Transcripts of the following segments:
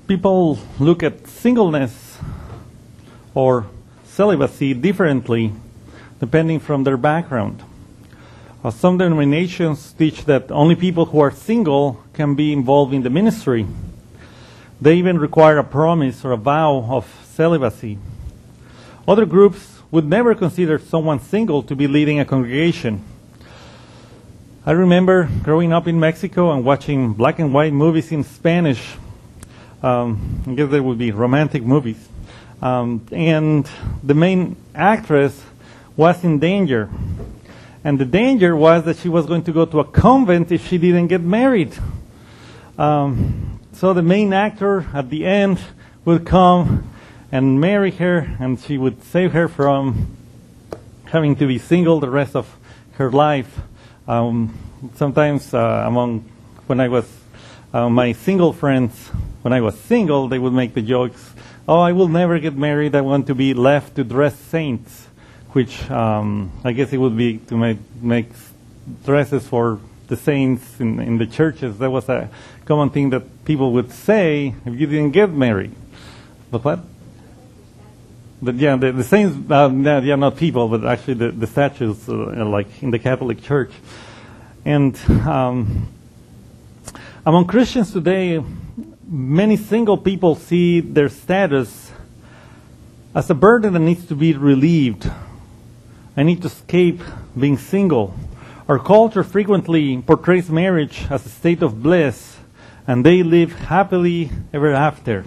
People look at singleness or celibacy differently depending from their background. Some denominations teach that only people who are single can be involved in the ministry. They even require a promise or a vow of celibacy. Other groups would never consider someone single to be leading a congregation. I remember growing up in Mexico and watching black and white movies in Spanish. I guess they would be romantic movies. And the main actress was in danger. And the danger was that she was going to go to a convent if she didn't get married. So the main actor at the end would come and marry her, and she would save her from having to be single the rest of her life. Sometimes when I was my single friends, when I was single, they would make the jokes, "Oh, I will never get married. I want to be left to dress saints," which I guess it would be to make dresses for the saints in the churches. That was a common thing that people would say if you didn't get married. But what? But yeah, the saints, not people, but actually the statues, like in the Catholic Church. And among Christians today, many single people see their status as a burden that needs to be relieved. I need to escape being single. Our culture frequently portrays marriage as a state of bliss, and they live happily ever after.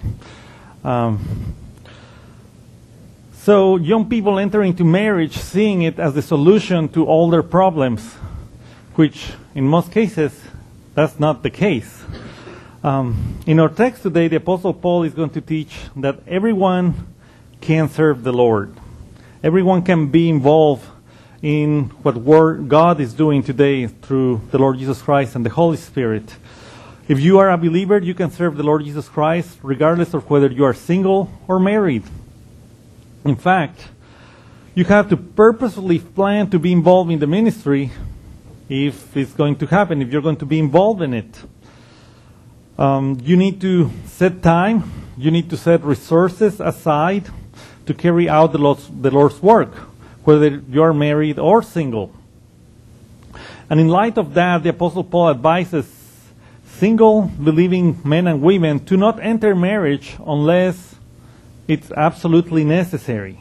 So young people enter into marriage seeing it as the solution to all their problems, which in most cases, that's not the case. In our text today, the Apostle Paul is going to teach that everyone can serve the Lord. Everyone can be involved in what God is doing today through the Lord Jesus Christ and the Holy Spirit. If you are a believer, you can serve the Lord Jesus Christ regardless of whether you are single or married. In fact, you have to purposefully plan to be involved in the ministry if it's going to happen, if you're going to be involved in it. You need to set time, you need to set resources aside to carry out the Lord's work, whether you're married or single. And in light of that, the Apostle Paul advises single believing men and women to not enter marriage unless it's absolutely necessary.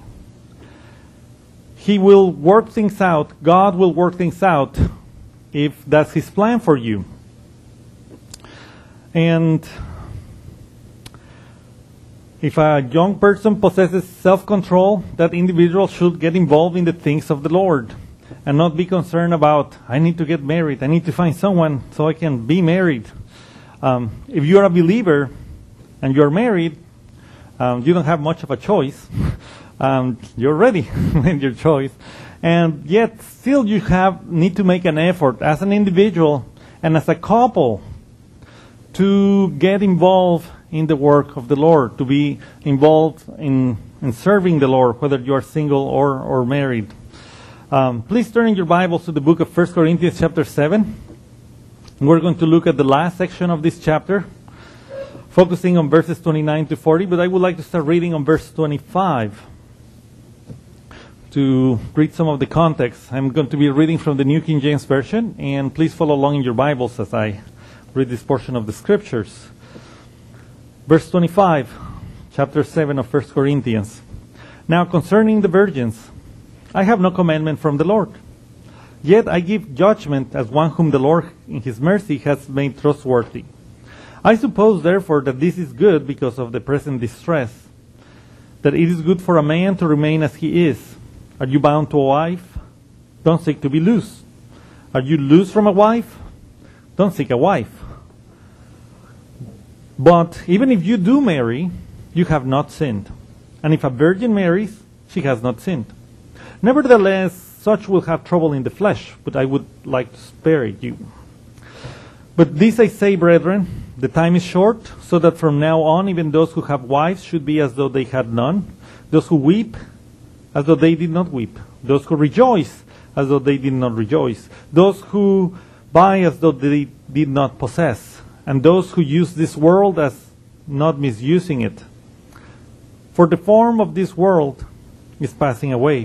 He will work things out, God will work things out if that's His plan for you. And if a young person possesses self-control, that individual should get involved in the things of the Lord and not be concerned about, I need to get married, I need to find someone so I can be married. If you're a believer and you're married, you don't have much of a choice. You're already made your choice. And yet still you need to make an effort as an individual and as a couple to get involved in the work of the Lord, to be involved in serving the Lord, whether you are single or married. Please turn in your Bibles to the book of 1 Corinthians chapter 7. We're going to look at the last section of this chapter, focusing on verses 29 to 40, but I would like to start reading on verse 25 to read some of the context. I'm going to be reading from the New King James Version, and please follow along in your Bibles as I read this portion of the Scriptures. Verse 25, chapter 7 of 1 Corinthians. Now concerning the virgins, I have no commandment from the Lord. Yet I give judgment as one whom the Lord in His mercy has made trustworthy. I suppose therefore that this is good because of the present distress, that it is good for a man to remain as he is. Are you bound to a wife? Don't seek to be loose. Are you loose from a wife? Don't seek a wife. But even if you do marry, you have not sinned. And if a virgin marries, she has not sinned. Nevertheless, such will have trouble in the flesh, but I would like to spare you. But this I say, brethren, the time is short, so that from now on even those who have wives should be as though they had none, those who weep as though they did not weep, those who rejoice as though they did not rejoice, those who buy as though they did not possess, and those who use this world as not misusing it. For the form of this world is passing away.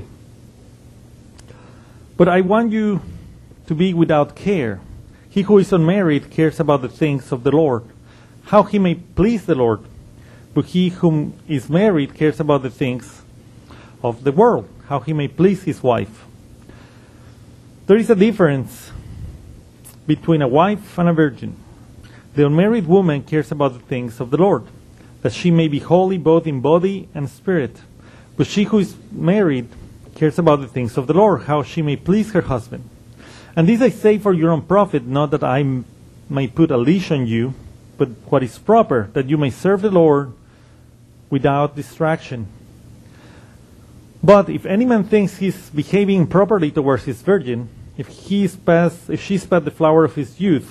But I want you to be without care. He who is unmarried cares about the things of the Lord, how he may please the Lord. But he whom is married cares about the things of the world, how he may please his wife. There is a difference between a wife and a virgin. The unmarried woman cares about the things of the Lord, that she may be holy both in body and spirit. But she who is married cares about the things of the Lord, how she may please her husband. And this I say for your own profit, not that I may put a leash on you, but what is proper, that you may serve the Lord without distraction. But if any man thinks he is behaving properly towards his virgin, if she is past the flower of his youth,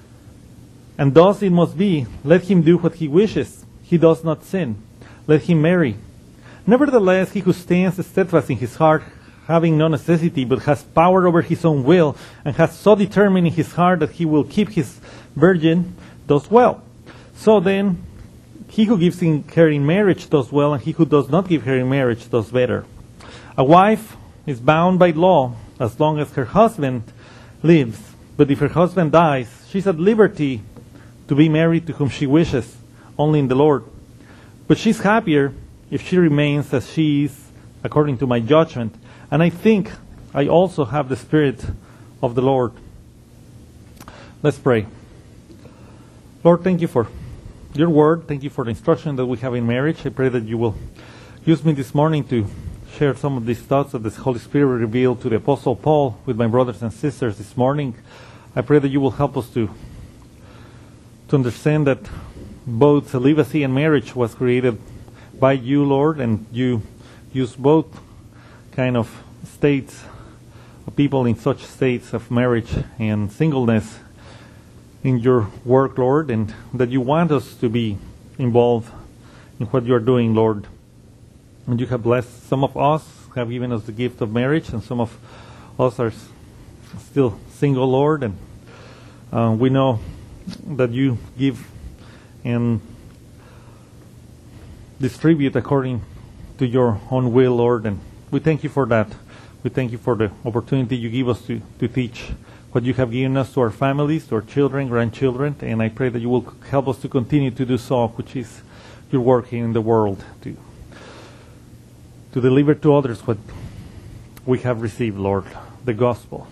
and thus it must be, let him do what he wishes. He does not sin. Let him marry. Nevertheless, he who stands steadfast in his heart, having no necessity, but has power over his own will, and has so determined in his heart that he will keep his virgin, does well. So then, he who gives her in marriage does well, and he who does not give her in marriage does better. A wife is bound by law as long as her husband lives. But if her husband dies, she is at liberty to be married to whom she wishes, only in the Lord. But she is happier if she remains as she is, according to my judgment. And I think I also have the Spirit of the Lord. Let's pray. Lord, thank you for your word. Thank you for the instruction that we have in marriage. I pray that you will use me this morning to share some of these thoughts that the Holy Spirit revealed to the Apostle Paul with my brothers and sisters this morning. I pray that you will help us to understand that both celibacy and marriage was created by you, Lord, and you use both kind of states of people in such states of marriage and singleness in your work, Lord, and that you want us to be involved in what you are doing, Lord. And you have blessed some of us, have given us the gift of marriage, and some of us are still single, Lord, and we know that you give and distribute according to your own will, Lord, and we thank you for that. We thank you for the opportunity you give us to teach what you have given us to our families, to our children, grandchildren, and I pray that you will help us to continue to do so, which is your work in the world, to deliver to others what we have received, Lord, the gospel,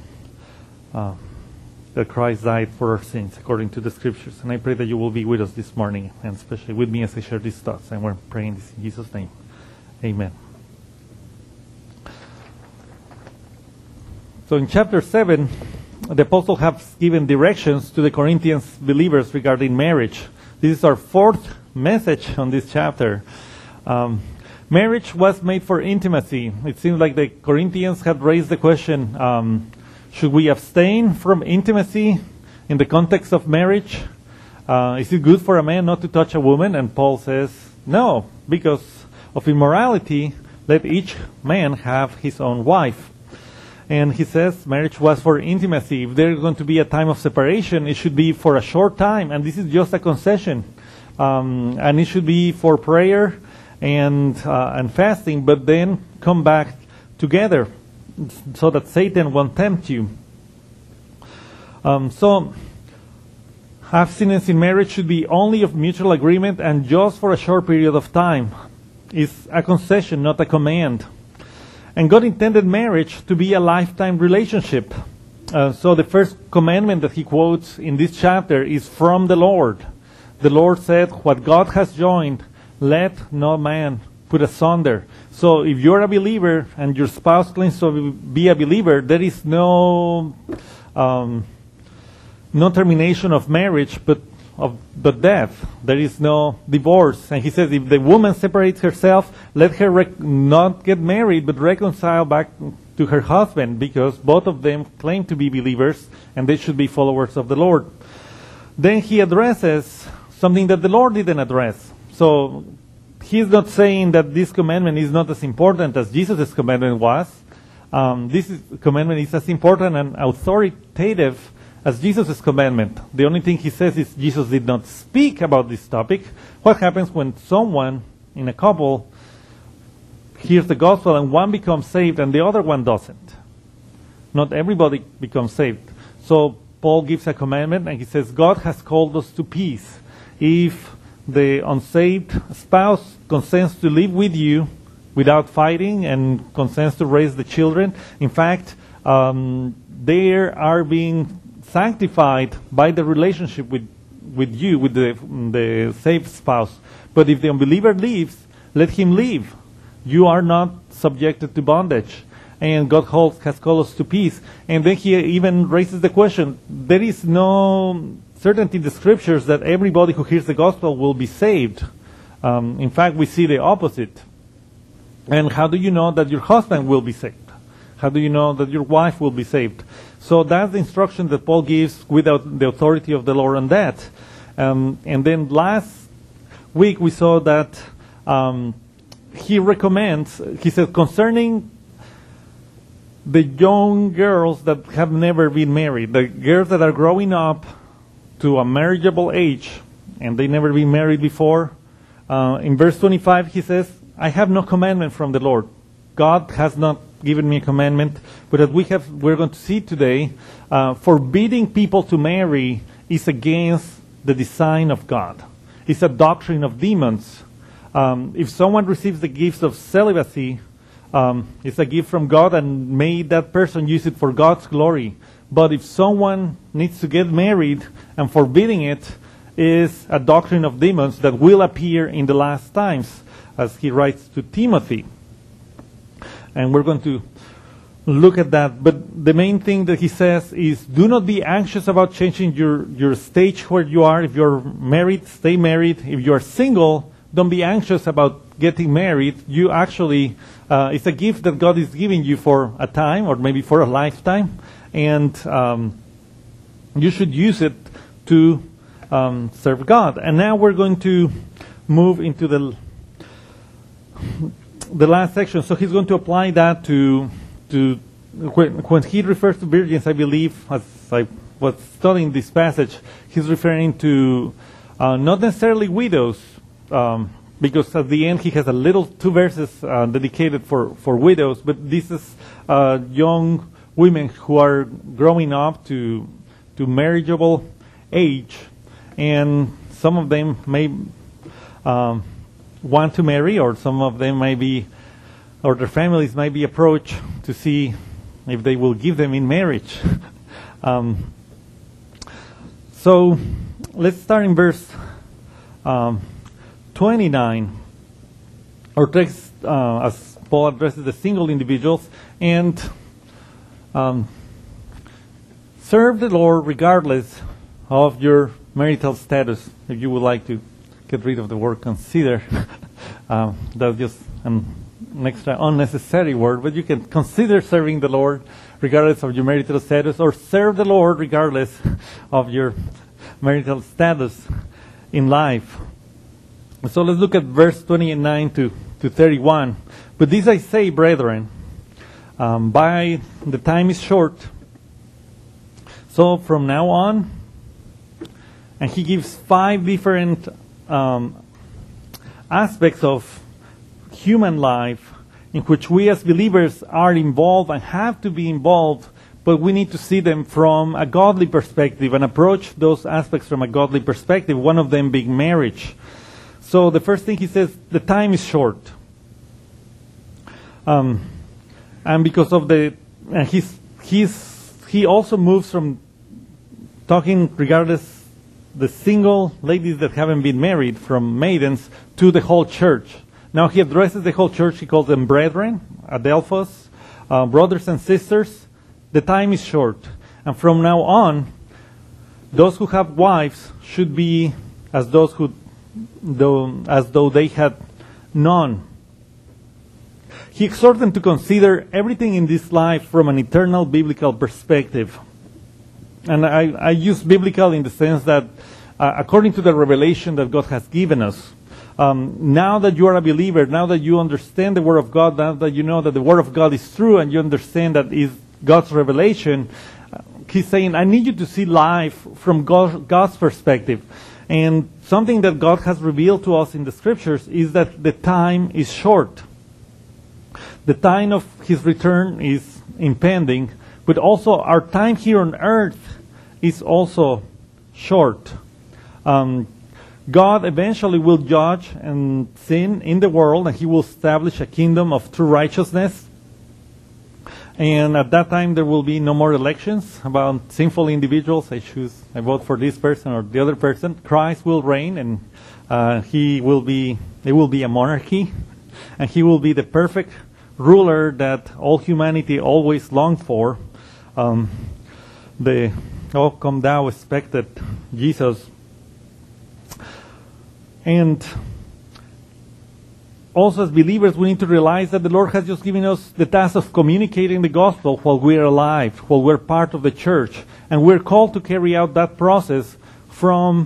that Christ died for our sins, according to the Scriptures. And I pray that you will be with us this morning, and especially with me as I share these thoughts. And we're praying this in Jesus' name. Amen. So in chapter 7, the apostle has given directions to the Corinthians believers regarding marriage. This is our fourth message on this chapter. Marriage was made for intimacy. It seems like the Corinthians had raised the question, should we abstain from intimacy in the context of marriage? Is it good for a man not to touch a woman? And Paul says, no, because of immorality, let each man have his own wife. And he says marriage was for intimacy. If there's going to be a time of separation, it should be for a short time. And this is just a concession. And it should be for prayer and fasting, but then come back together so that Satan won't tempt you. So abstinence in marriage should be only of mutual agreement and just for a short period of time. It's a concession, not a command. And God intended marriage to be a lifetime relationship. So the first commandment that he quotes in this chapter is from the Lord. The Lord said, what God has joined, let no man put asunder. So if you're a believer and your spouse claims to be a believer, there is no termination of marriage, but of the death. There is no divorce. And he says if the woman separates herself, let her not get married, but reconcile back to her husband, because both of them claim to be believers and they should be followers of the Lord. Then he addresses something that the Lord didn't address. So he's not saying that this commandment is not as important as Jesus' commandment was. This commandment is as important and authoritative as Jesus' commandment. The only thing he says is Jesus did not speak about this topic. What happens when someone in a couple hears the gospel and one becomes saved and the other one doesn't? Not everybody becomes saved. So Paul gives a commandment and he says, God has called us to peace. If the unsaved spouse consents to live with you without fighting and consents to raise the children, in fact, they are being sanctified by the relationship with you, with the saved spouse. But if the unbeliever leaves, let him leave. You are not subjected to bondage. And God has called us to peace. And then he even raises the question, there is no certainty in the scriptures that everybody who hears the gospel will be saved. In fact, we see the opposite. And how do you know that your husband will be saved? How do you know that your wife will be saved? So that's the instruction that Paul gives without the authority of the Lord on that. And then last week we saw that he recommends, he said, concerning the young girls that have never been married, the girls that are growing up to a marriageable age and they never been married before, in verse 25 he says, I have no commandment from the Lord. God has not given me a commandment, but as we're going to see today, forbidding people to marry is against the design of God. It's a doctrine of demons. If someone receives the gift of celibacy, it's a gift from God, and may that person use it for God's glory. But if someone needs to get married and forbidding it is a doctrine of demons that will appear in the last times, as he writes to Timothy. And we're going to look at that. But the main thing that he says is, do not be anxious about changing your stage where you are. If you're married, stay married. If you're single, don't be anxious about getting married. You actually, it's a gift that God is giving you for a time or maybe for a lifetime. And you should use it to serve God. And now we're going to move into the last section. So he's going to apply that to when he refers to virgins, I believe, as I was studying this passage, he's referring to not necessarily widows, because at the end he has two verses dedicated for widows, but this is young women who are growing up to marriageable age, and some of them may want to marry, or some of them may be, or their families might be approached to see if they will give them in marriage. So let's start in verse 29, or text as Paul addresses the single individuals, and serve the Lord regardless of your marital status. If you would like to get rid of the word consider, that's just an extra unnecessary word, but you can consider serving the Lord regardless of your marital status, or serve the Lord regardless of your marital status in life. So let's look at verse 29 to 31. But this I say, brethren, by the time is short, so from now on, and he gives 5 different aspects of human life in which we as believers are involved and have to be involved, but we need to see them from a godly perspective and approach those aspects from a godly perspective, one of them being marriage. So the first thing he says, the time is short. And because of he also moves from talking regardless the single ladies that haven't been married, from maidens, to the whole church. Now he addresses the whole church. He calls them brethren, adelphos, brothers and sisters. The time is short. And from now on, those who have wives should be as though they had none. He exhorts them to consider everything in this life from an eternal biblical perspective. And I use biblical in the sense that according to the revelation that God has given us, now that you are a believer, now that you understand the Word of God, now that you know that the Word of God is true and you understand that is God's revelation, he's saying, I need you to see life from God's perspective. And something that God has revealed to us in the scriptures is that the time is short. The time of his return is impending, but also our time here on earth is also short. God eventually will judge and sin in the world, and he will establish a kingdom of true righteousness. And at that time, there will be no more elections about sinful individuals. I vote for this person or the other person. Christ will reign, and it will be a monarchy, and he will be the perfect ruler that all humanity always longed for. Come thou expected Jesus. And also as believers, we need to realize that the Lord has just given us the task of communicating the gospel while we're alive, while we're part of the church. And we're called to carry out that process from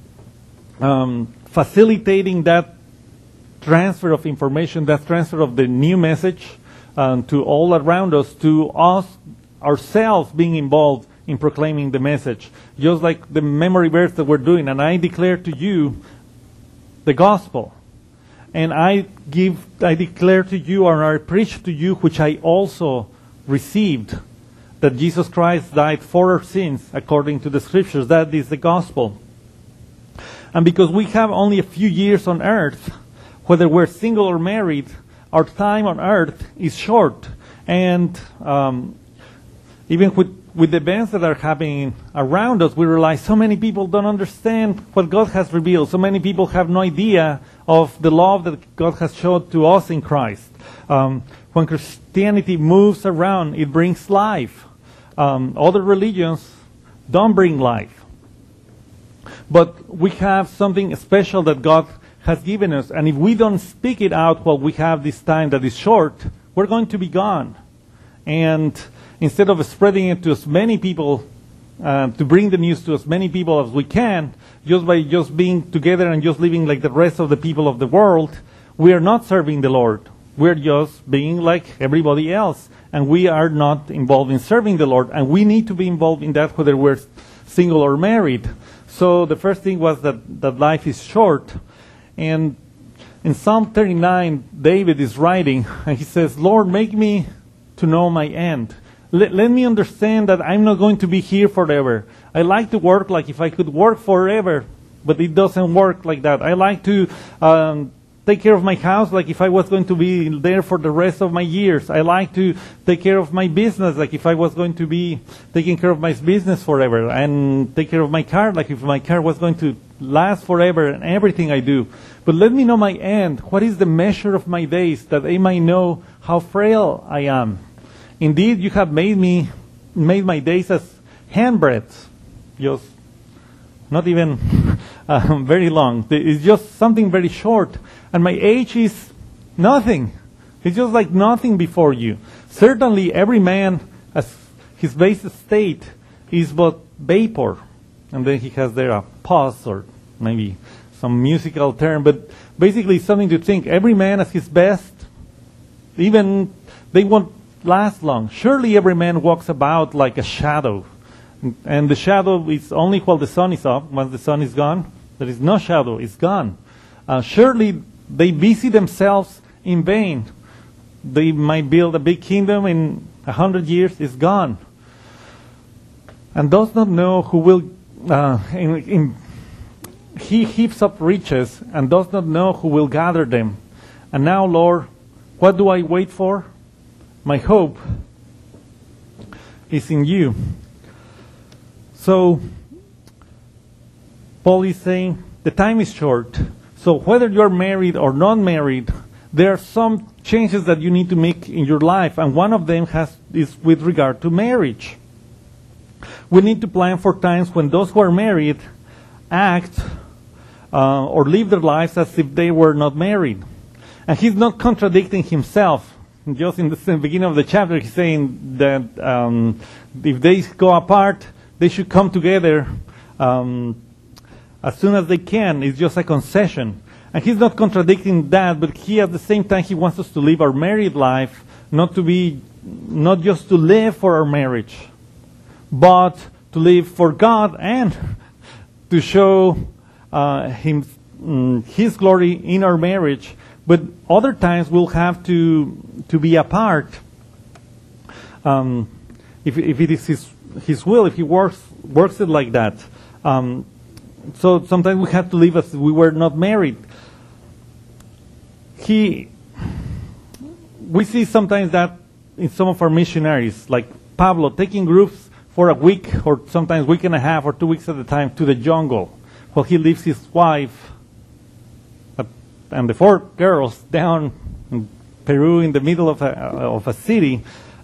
facilitating that transfer of information, that transfer of the new message to all around us, to us ourselves being involved in proclaiming the message. Just like the memory verse that we're doing, and I declare to you the gospel. And I declare to you, or I preach to you, which I also received, that Jesus Christ died for our sins according to the scriptures. That is the gospel. And because we have only a few years on earth, whether we're single or married, our time on earth is short. And even with the events that are happening around us, we realize so many people don't understand what God has revealed. So many people have no idea of the love that God has shown to us in Christ. When Christianity moves around, it brings life. Other religions don't bring life. But we have something special that God has given us. And if we don't speak it out while we have this time that is short, we're going to be gone. And instead of spreading it to as many people, to bring the news to as many people as we can, just by just being together and just living like the rest of the people of the world, we are not serving the Lord. We're just being like everybody else. And we are not involved in serving the Lord. And we need to be involved in that whether we're single or married. So the first thing was that life is short. And in Psalm 39, David is writing, and he says, Lord, make me to know my end. Let me understand that I'm not going to be here forever. I like to work like if I could work forever, but it doesn't work like that. I like to take care of my house like if I was going to be there for the rest of my years. I like to take care of my business like if I was going to be taking care of my business forever, and take care of my car like if my car was going to last forever, and everything I do. But let me know my end. What is the measure of my days, that I might know how frail I am? Indeed, you have made my days as handbreadths, just not even very long. It's just something very short. And my age is nothing. It's just like nothing before you. Certainly, every man, as his base state, is but vapor. And then he has there a pause, or maybe some musical term, but basically something to think. Every man at his best, even they won't last long. Surely every man walks about like a shadow. And the shadow is only while the sun is up. Once the sun is gone, there is no shadow, it's gone. Surely they busy themselves in vain. They might build a big kingdom in 100 years, it's gone. And does not know who will, he heaps up riches and does not know who will gather them. And now, Lord, what do I wait for? My hope is in you. So, Paul is saying the time is short. So whether you're married or not married, there are some changes that you need to make in your life. And one of them is with regard to marriage. We need to plan for times when those who are married act or live their lives as if they were not married. And he's not contradicting himself. Just in the beginning of the chapter, he's saying that if they go apart, they should come together as soon as they can. It's just a concession. And he's not contradicting that, but at the same time, he wants us to live our married life, not just to live for our marriage, but to live for God and to show His glory in our marriage. But other times we'll have to be apart. If it is His will, if He works it like that. So sometimes we have to live as if we were not married. We see sometimes that in some of our missionaries, like Pablo, taking groups for a week or sometimes week and a half or 2 weeks at a time to the jungle, while he leaves his wife and the 4 girls down in Peru in the middle of a city.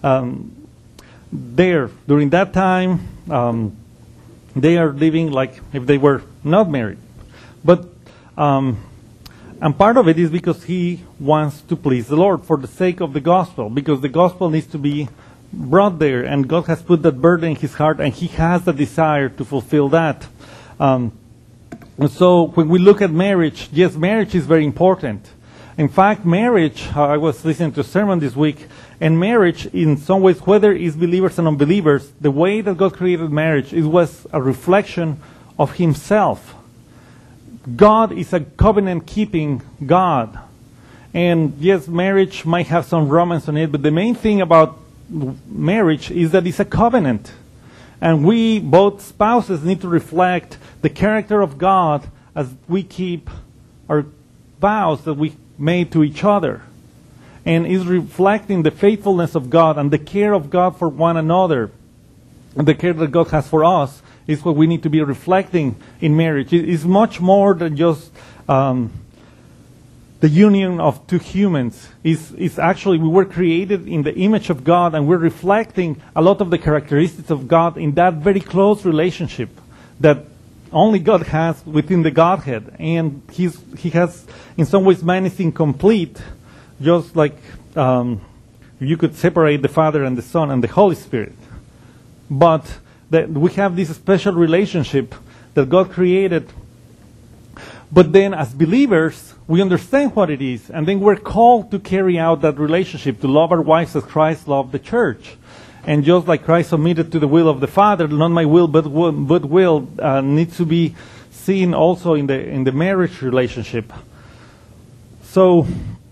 There, during that time, they are living like if they were not married. But and part of it is because he wants to please the Lord for the sake of the gospel, because the gospel needs to be brought there, and God has put that burden in his heart, and he has the desire to fulfill that. And so when we look at marriage, yes, marriage is very important. In fact, marriage, I was listening to a sermon this week, and marriage, in some ways, whether it's believers and unbelievers, the way that God created marriage, it was a reflection of himself. God is a covenant-keeping God. And yes, marriage might have some romance on it, but the main thing about marriage is that it's a covenant. And we, both spouses, need to reflect the character of God as we keep our vows that we made to each other. And is reflecting the faithfulness of God and the care of God for one another. And the care that God has for us is what we need to be reflecting in marriage. It is much more than just the union of two humans. It's actually, we were created in the image of God, and we're reflecting a lot of the characteristics of God in that very close relationship that only God has within the Godhead. And he has, in some ways, man is incomplete, just like you could separate the Father and the Son and the Holy Spirit. But that we have this special relationship that God created. But then as believers, we understand what it is, and then we're called to carry out that relationship, to love our wives as Christ loved the church. And just like Christ submitted to the will of the Father, not my will, but will needs to be seen also in the marriage relationship. So,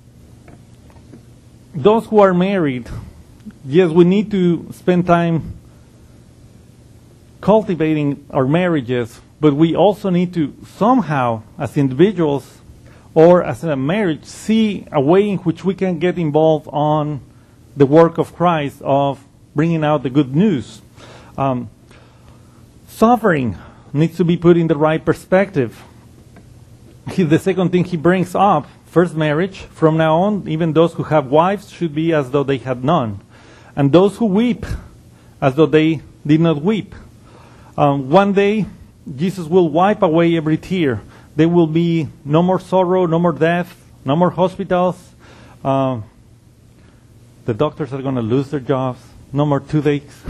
those who are married, yes, we need to spend time cultivating our marriages, but we also need to somehow, as individuals or as a marriage, see a way in which we can get involved on the work of Christ of bringing out the good news. Suffering needs to be put in the right perspective. The second thing he brings up, first marriage, from now on, even those who have wives should be as though they had none. And those who weep, as though they did not weep. One day, Jesus will wipe away every tear. There will be no more sorrow, no more death, no more hospitals. The doctors are going to lose their jobs. No more toothaches.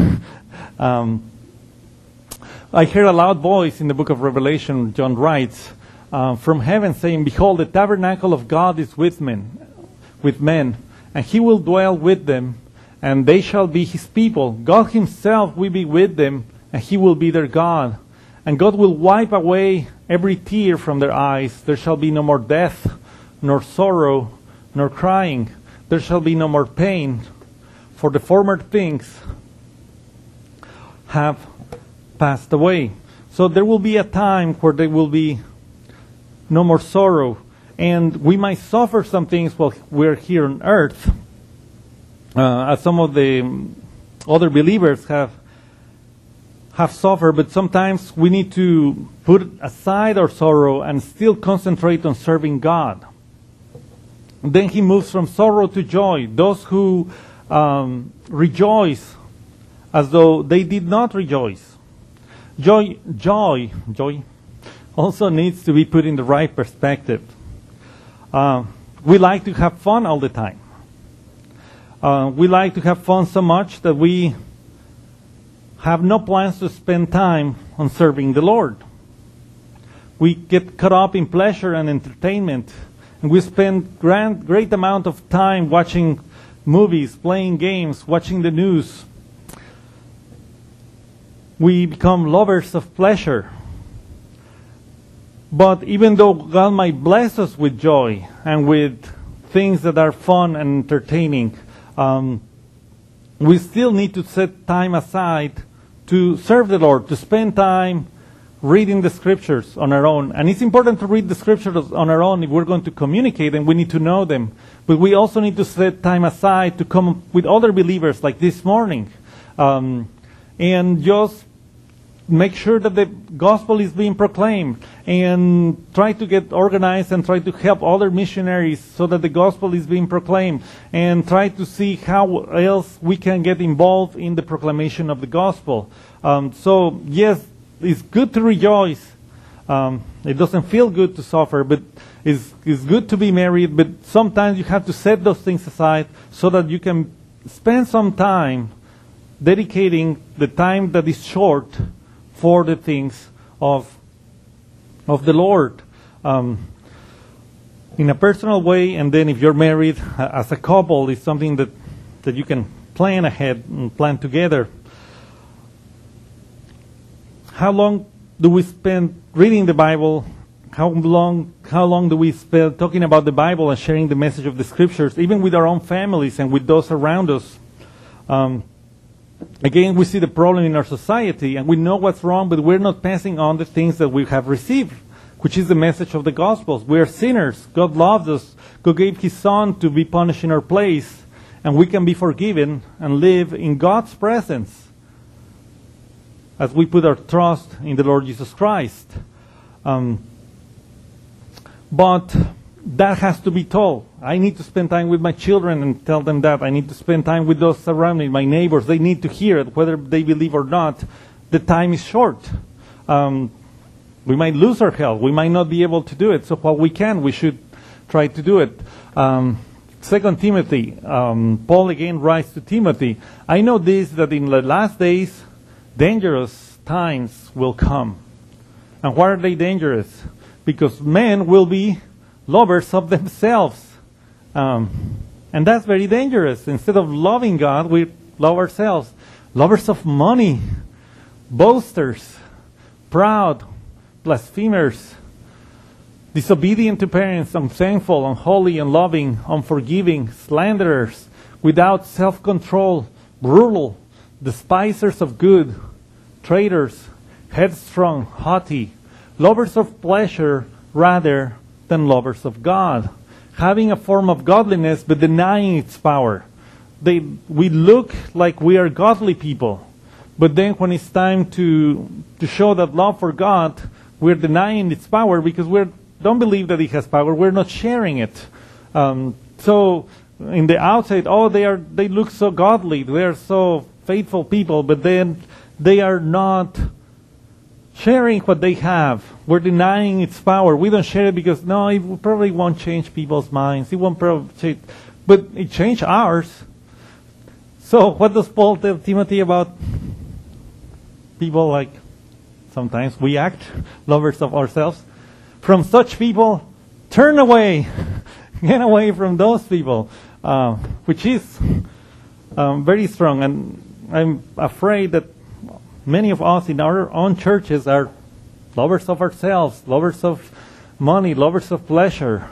I heard a loud voice in the book of Revelation, John writes, from heaven saying, "Behold, the tabernacle of God is with men, and he will dwell with them, and they shall be his people. God himself will be with them, and he will be their God. And God will wipe away every tear from their eyes. There shall be no more death, nor sorrow, nor crying. There shall be no more pain, for the former things have passed away." So there will be a time where there will be no more sorrow. And we might suffer some things while we're here on earth, as some of the other believers have suffered, but sometimes we need to put aside our sorrow and still concentrate on serving God. And then he moves from sorrow to joy. Those who rejoice as though they did not rejoice. Joy also needs to be put in the right perspective. We like to have fun all the time. We like to have fun so much that we have no plans to spend time on serving the Lord. We get caught up in pleasure and entertainment, and we spend great amount of time watching movies, playing games, watching the news. we become lovers of pleasure. But even though God might bless us with joy and with things that are fun and entertaining, we still need to set time aside to serve the Lord, to spend time reading the scriptures on our own. And it's important to read the scriptures on our own if we're going to communicate, and we need to know them. But we also need to set time aside to come with other believers like this morning. And just make sure that the gospel is being proclaimed, and try to get organized and try to help other missionaries so that the gospel is being proclaimed, and try to see how else we can get involved in the proclamation of the gospel. So yes, it's good to rejoice. It doesn't feel good to suffer, but it's good to be married, but sometimes you have to set those things aside so that you can spend some time dedicating the time that is short for the things of the Lord, in a personal way. And then if you're married as a couple, it's something that you can plan ahead and plan together. How long do we spend reading the Bible? How long do we spend talking about the Bible and sharing the message of the Scriptures, even with our own families and with those around us? Again, we see the problem in our society, and we know what's wrong, but we're not passing on the things that we have received, which is the message of the Gospels. We are sinners. God loves us. God gave His Son to be punished in our place, and we can be forgiven and live in God's presence as we put our trust in the Lord Jesus Christ. But that has to be told. I need to spend time with my children and tell them that. I need to spend time with those surrounding me, my neighbors. They need to hear it, whether they believe or not. The time is short. We might lose our health. We might not be able to do it. So while we can, we should try to do it. 2 Timothy, Paul again writes to Timothy, I know this, that in the last days, dangerous times will come. And why are they dangerous? Because men will be lovers of themselves. And that's very dangerous. Instead of loving God, we love ourselves. Lovers of money, boasters, proud, blasphemers, disobedient to parents, unthankful, unholy, unloving, unforgiving, slanderers, without self-control, brutal, despisers of good, traitors, headstrong, haughty, lovers of pleasure rather than lovers of God, having a form of godliness but denying its power. We look like we are godly people, but then when it's time to show that love for God, we're denying its power because we don't believe that it has power. We're not sharing it. So in the outside, they look so godly, they're so faithful people, but then they are not sharing what they have. We're denying its power. We don't share it because, no, it probably won't change people's minds. It won't probably change, but it changed ours. So what does Paul tell Timothy about people like sometimes we act lovers of ourselves? From such people, turn away. Get away from those people, which is very strong. And I'm afraid that many of us in our own churches are lovers of ourselves, lovers of money, lovers of pleasure.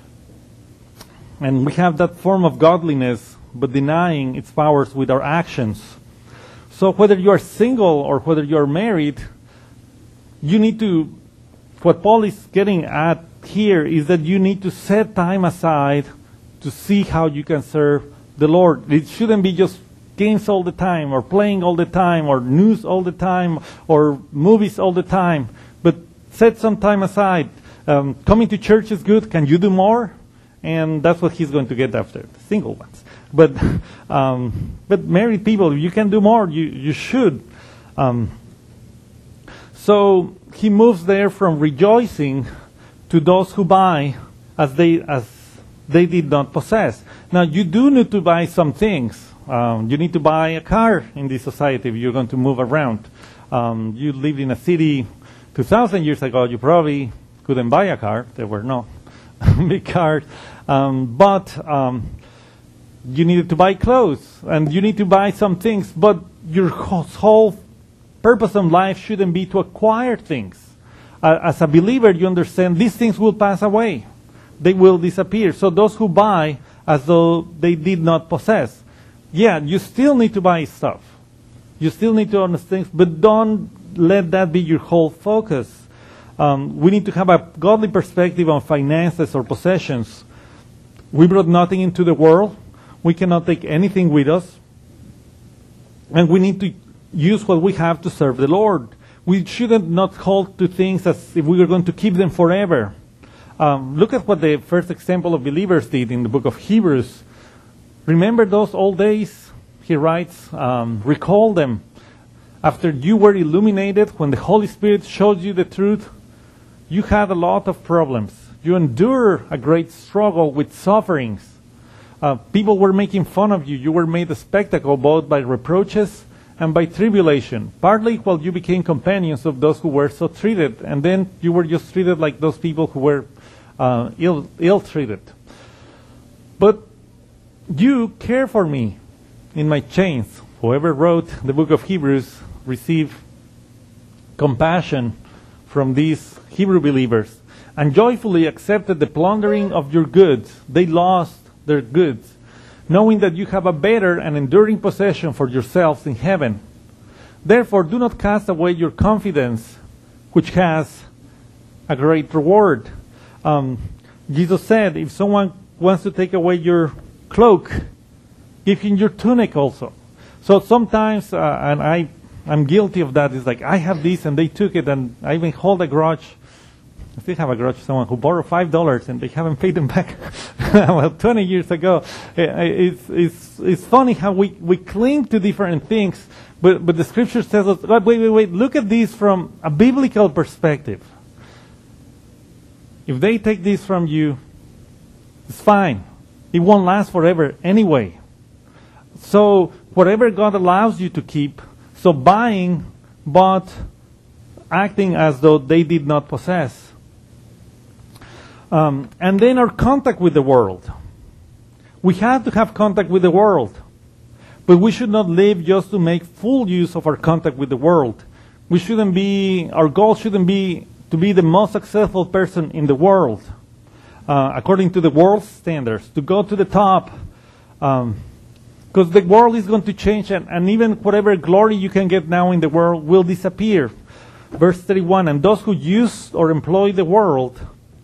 And we have that form of godliness, but denying its powers with our actions. So whether you are single or whether you are married, you need to, what Paul is getting at here is that you need to set time aside to see how you can serve the Lord. It shouldn't be just games all the time, or playing all the time, or news all the time, or movies all the time. But set some time aside. Coming to church is good. Can you do more? And that's what he's going to get after the single ones. But married people, you can do more. You should. So he moves there from rejoicing to those who buy as they did not possess. Now you do need to buy some things. You need to buy a car in this society if you're going to move around. You lived in a city 2,000 years ago, you probably couldn't buy a car. There were no big cars. But you needed to buy clothes, and you need to buy some things. But your whole purpose of life shouldn't be to acquire things. As a believer, you understand these things will pass away. They will disappear. So those who buy as though they did not possess. Yeah, you still need to buy stuff. You still need to understand, but don't let that be your whole focus. We need to have a godly perspective on finances or possessions. We brought nothing into the world. We cannot take anything with us. And we need to use what we have to serve the Lord. We shouldn't not hold to things as if we were going to keep them forever. Look at what the first example of believers did in the book of Hebrews. Remember those old days? He writes, recall them. After you were illuminated, when the Holy Spirit showed you the truth, you had a lot of problems. You endured a great struggle with sufferings. People were making fun of you. You were made a spectacle both by reproaches and by tribulation, partly while you became companions of those who were so treated, and then you were just treated like those people who were ill-treated. But you care for me in my chains. Whoever wrote the book of Hebrews received compassion from these Hebrew believers and joyfully accepted the plundering of your goods. They lost their goods, knowing that you have a better and enduring possession for yourselves in heaven. Therefore, do not cast away your confidence, which has a great reward. Jesus said, if someone wants to take away your cloak, give him your tunic also. So sometimes, and I'm guilty of that, it's like, I have this and they took it, and I even hold a grudge. I still have a grudge to someone who borrowed $5 and they haven't paid them back well 20 years ago. It's funny how we cling to different things, but the scripture tells us, wait, look at this from a biblical perspective. If they take this from you, it's fine. It won't last forever anyway. So whatever God allows you to keep, so buying, but acting as though they did not possess. And then our contact with the world. We have to have contact with the world. But we should not live just to make full use of our contact with the world. Our goal shouldn't be to be the most successful person in the world, according to the world's standards, to go to the top. Because the world is going to change, and even whatever glory you can get now in the world will disappear. Verse 31, and those who use or employ the world,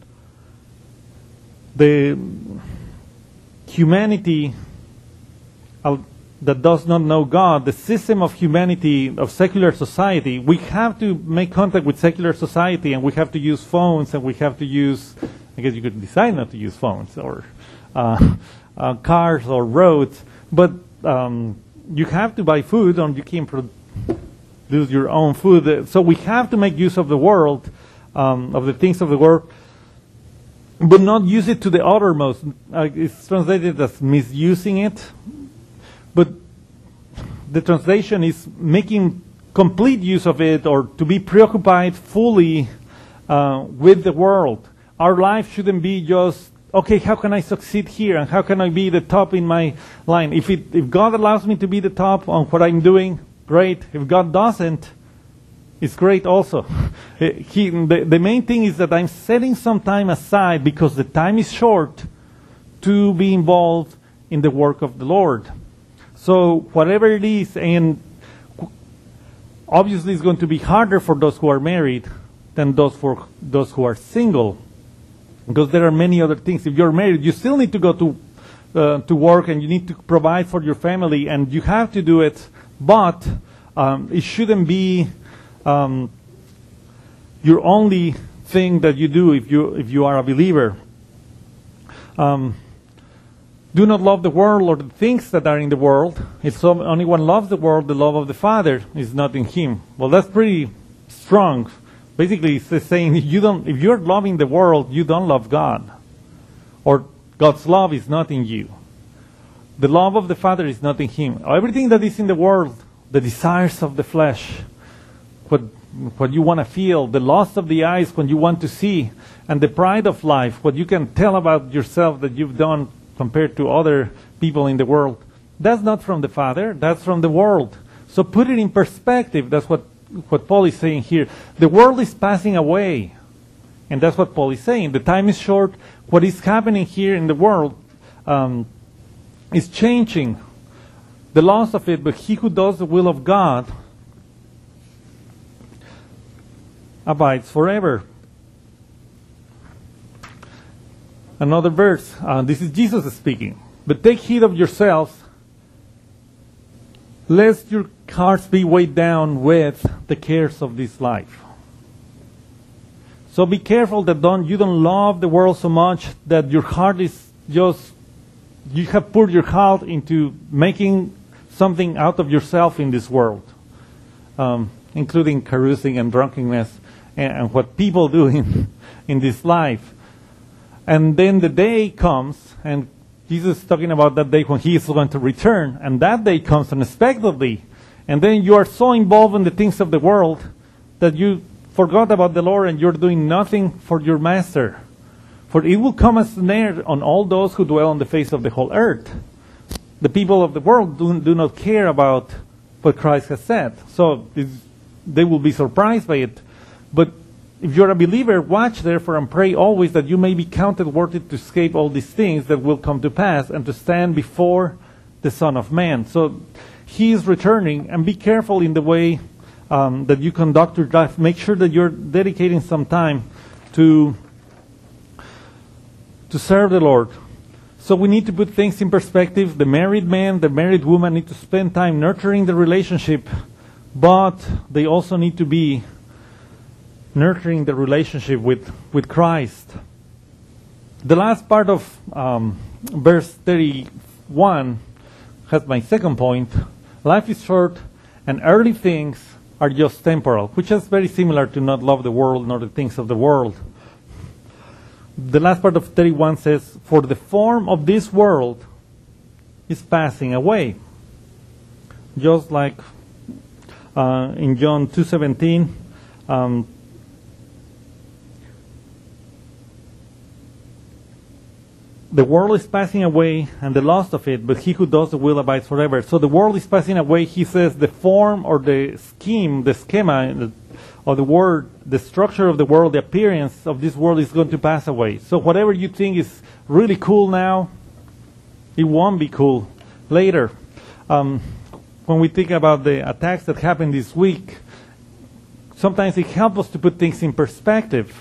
the humanity that does not know God, the system of humanity, of secular society, we have to make contact with secular society, and we have to use phones, and we have to use, I guess you could decide not to use phones, or cars or roads, but you have to buy food, or you can't produce your own food. So we have to make use of the world, of the things of the world, but not use it to the uttermost. It's translated as misusing it. But the translation is making complete use of it, or to be preoccupied fully with the world. Our life shouldn't be just, okay, how can I succeed here? And how can I be the top in my line? If God allows me to be the top on what I'm doing, great. If God doesn't, it's great also. The main thing is that I'm setting some time aside, because the time is short, to be involved in the work of the Lord. So whatever it is, and obviously it's going to be harder for those who are married than for those who are single, because there are many other things. If you're married, you still need to go to work, and you need to provide for your family, and you have to do it, but it shouldn't be your only thing that you do if you are a believer. Do not love the world or the things that are in the world. If anyone loves the world, the love of the Father is not in him. Well, that's pretty strong. Basically, it's saying if you're loving the world, you don't love God, or God's love is not in you. The love of the Father is not in him. Everything that is in the world, the desires of the flesh, what you want to feel, the lust of the eyes, when you want to see, and the pride of life, what you can tell about yourself that you've done compared to other people in the world, that's not from the Father, that's from the world. So put it in perspective. That's what what Paul is saying here. The world is passing away. And that's what Paul is saying. The time is short. What is happening here in the world is changing the laws of it, but he who does the will of God abides forever. Another verse, this is Jesus speaking. But take heed of yourselves, lest your hearts be weighed down with the cares of this life. So be careful that you don't love the world so much that your heart is just, you have poured your heart into making something out of yourself in this world, including carousing and drunkenness and what people do in this life. And then the day comes, and Jesus is talking about that day when he is going to return, and that day comes unexpectedly. And then you are so involved in the things of the world that you forgot about the Lord and you're doing nothing for your master. For it will come as snare on all those who dwell on the face of the whole earth. The people of the world do not care about what Christ has said. So they will be surprised by it. But if you're a believer, watch therefore and pray always that you may be counted worthy to escape all these things that will come to pass and to stand before the Son of Man. So he is returning, and be careful in the way that you conduct your life. Make sure that you're dedicating some time to serve the Lord. So we need to put things in perspective. The married man, the married woman need to spend time nurturing the relationship, but they also need to be nurturing the relationship with Christ. The last part of verse 31 has my second point. Life is short, and earthly things are just temporal, which is very similar to not love the world nor the things of the world. The last part of 31 says, for the form of this world is passing away. Just like in John 2:17, the world is passing away and the lust of it, but he who does the will abides forever. So the world is passing away. He says the form or the scheme, the schema of the word, the structure of the world, the appearance of this world is going to pass away. So whatever you think is really cool now, it won't be cool later. When we think about the attacks that happened this week, sometimes it helps us to put things in perspective.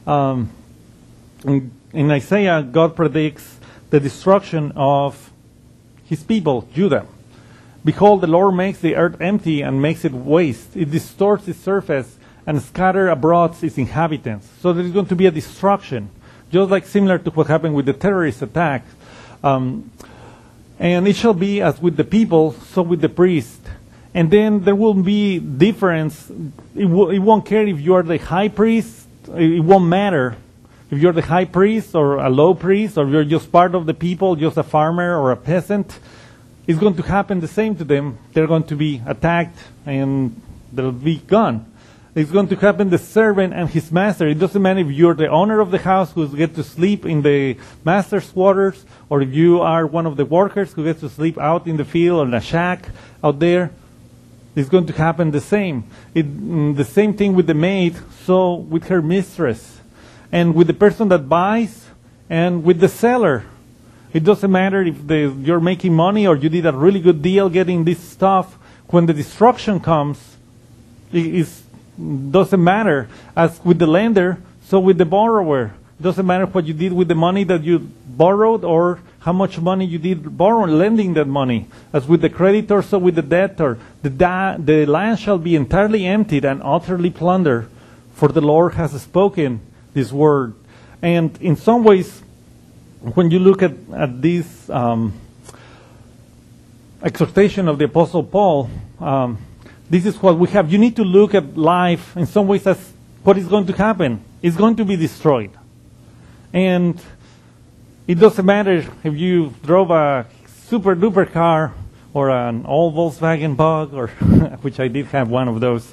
In Isaiah, God predicts the destruction of his people, Judah. Behold, the Lord makes the earth empty and makes it waste. It distorts its surface and scatters abroad its inhabitants. So there is going to be a destruction, just like similar to what happened with the terrorist attack. And it shall be as with the people, so with the priest. And then there will be difference. It won't care if you are the high priest. It won't matter if you're the high priest or a low priest, or you're just part of the people, just a farmer or a peasant. It's going to happen the same to them. They're going to be attacked and they'll be gone. It's going to happen the servant and his master. It doesn't matter if you're the owner of the house who gets to sleep in the master's quarters, or if you are one of the workers who gets to sleep out in the field or in a shack out there. It's going to happen the same. The same thing with the maid, so with her mistress. And with the person that buys and with the seller. It doesn't matter if you're making money or you did a really good deal getting this stuff. When the destruction comes, it doesn't matter. As with the lender, so with the borrower. It doesn't matter what you did with the money that you borrowed or how much money you did lending that money. As with the creditor, so with the debtor. The land shall be entirely emptied and utterly plundered, for the Lord has spoken this word. And in some ways, when you look at this exhortation of the Apostle Paul, this is what we have. You need to look at life in some ways as what is going to happen. It's going to be destroyed. And it doesn't matter if you drove a super duper car or an old Volkswagen Bug, or which I did have one of those.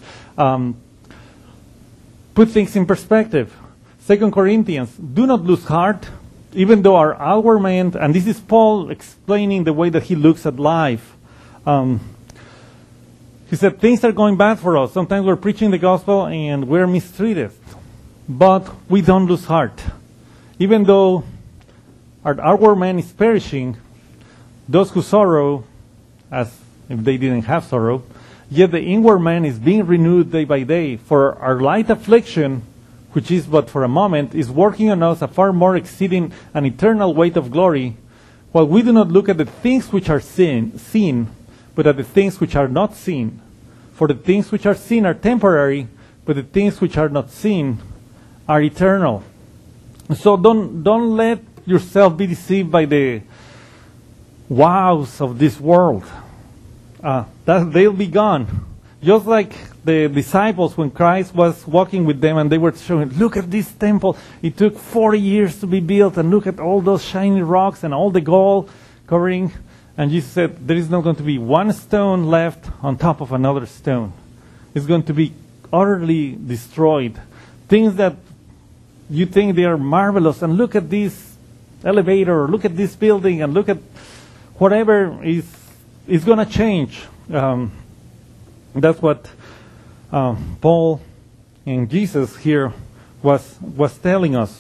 Put things in perspective. 2 Corinthians, do not lose heart, even though our outward man, and this is Paul explaining the way that he looks at life. He said, things are going bad for us. Sometimes we're preaching the gospel and we're mistreated. But we don't lose heart. Even though our outward man is perishing, those who sorrow, as if they didn't have sorrow, yet the inward man is being renewed day by day. For our light affliction, which is but for a moment, is working on us a far more exceeding an eternal weight of glory, while we do not look at the things which are seen, but at the things which are not seen. For the things which are seen are temporary, but the things which are not seen are eternal. So don't let yourself be deceived by the wows of this world. That they'll be gone. Just like the disciples when Christ was walking with them and they were showing, look at this temple. It took 40 years to be built, and look at all those shiny rocks and all the gold covering. And Jesus said, there is not going to be one stone left on top of another stone. It's going to be utterly destroyed. Things that you think they are marvelous, and look at this elevator, look at this building, and look at whatever is going to change. That's what Paul and Jesus here was telling us.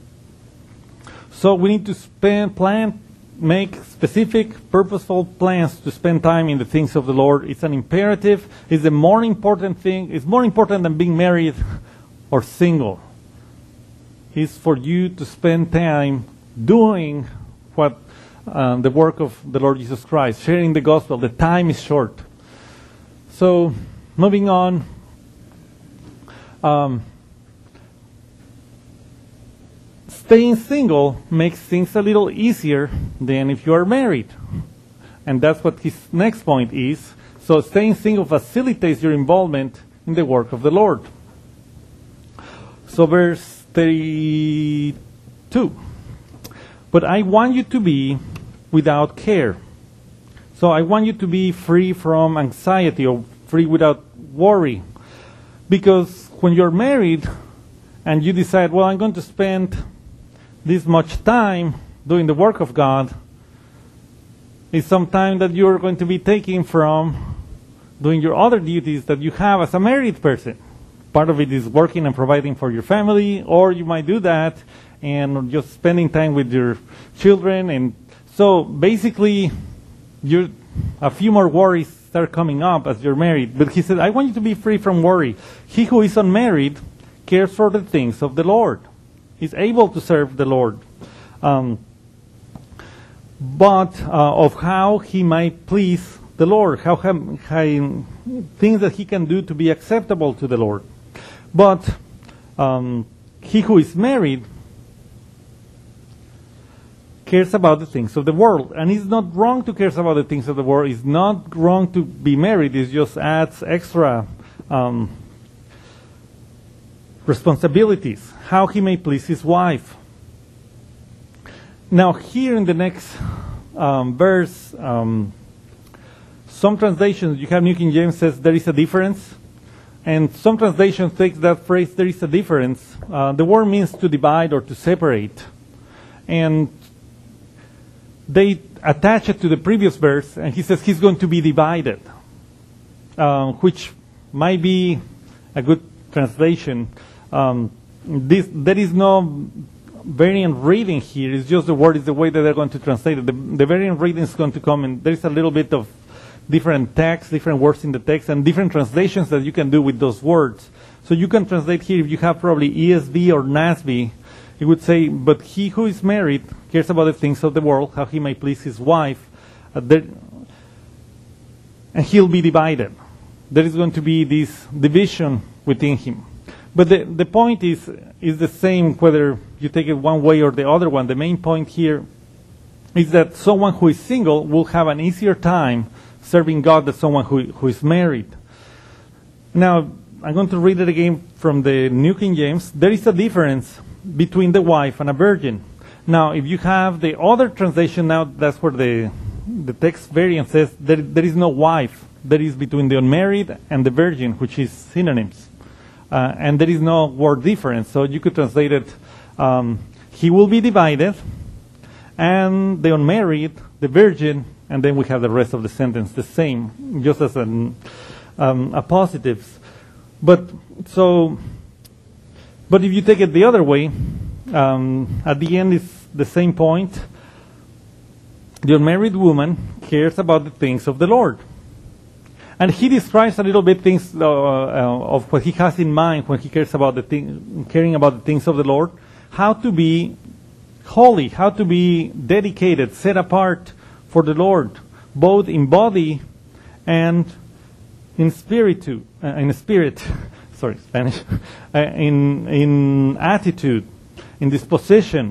So we need to make specific, purposeful plans to spend time in the things of the Lord. It's an imperative. It's a more important thing. It's more important than being married or single. It's for you to spend time doing what the work of the Lord Jesus Christ, sharing the gospel. The time is short. So, moving on. Staying single makes things a little easier than if you are married. And that's what his next point is. So staying single facilitates your involvement in the work of the Lord. So verse 32. But I want you to be without care. So I want you to be free from anxiety, or free without worry. Because when you're married and you decide, well, I'm going to spend this much time doing the work of God, is some time that you're going to be taking from doing your other duties that you have as a married person. Part of it is working and providing for your family, or you might do that and just spending time with your children. And so basically, a few more worries start coming up as you're married. But he said, I want you to be free from worry. He who is unmarried cares for the things of the Lord. He's able to serve the Lord. But of how he might please the Lord, how things that he can do to be acceptable to the Lord. But he who is married cares about the things of the world. And it's not wrong to care about the things of the world. It's not wrong to be married. It just adds extra responsibilities. How he may please his wife. Now here in the next verse, some translations, you have New King James says there is a difference. And some translations take that phrase, there is a difference. The word means to divide or to separate. And they attach it to the previous verse, and he says he's going to be divided, which might be a good translation. There is no variant reading here. It's just the word is the way that they're going to translate it. The variant reading is going to come, and there's a little bit of different text, different words in the text, and different translations that you can do with those words. So you can translate here, if you have probably ESV or NASB, it would say, but he who is married cares about the things of the world, how he may please his wife, and he'll be divided. There is going to be this division within him. But the point is the same whether you take it one way or the other one. The main point here is that someone who is single will have an easier time serving God than someone who is married. Now, I'm going to read it again from the New King James. There is a difference between the wife and a virgin. Now, if you have the other translation, now that's where the text variant says there is no wife. There is between the unmarried and the virgin, which is synonyms. And there is no word difference. So you could translate it, he will be divided, and the unmarried, the virgin, and then we have the rest of the sentence the same, just as positives. But if you take it the other way, at the end it's the same point. The unmarried woman cares about the things of the Lord. And he describes a little bit things of what he has in mind when he cares about caring about the things of the Lord. How to be holy, how to be dedicated, set apart for the Lord, both in body and in spirit too. Sorry, Spanish. In attitude, in disposition.